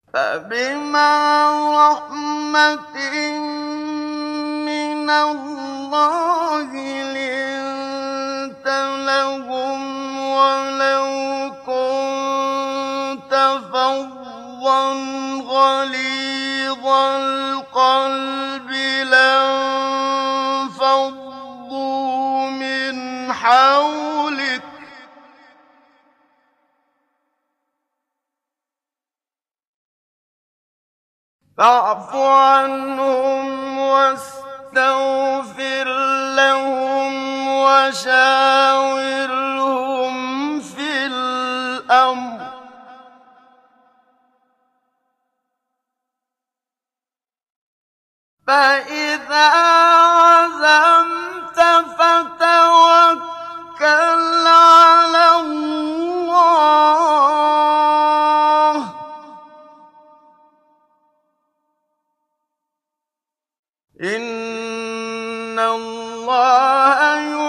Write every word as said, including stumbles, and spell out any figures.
فَبِمَا رَحْمَةٍ مِّنَ اللَّهِ لِنتَ لَهُمْ وَلَوْ كُنتَ فَظًّا غَلِيظَ الْقَلْبِ لَانفَضُّوا مِنْ حَوْلِكَ فَاعْفُ عَنْهُمْ وَاسْتَغْفِرْ لَهُمْ وَشَاوِرْهُمْ فِي الْأَمْرِ ۖ فَإِذَا عَزَمْتَ فَتَوَكَّلْ عَلَى اللَّهِ ۚ إِنَّ اللَّهَ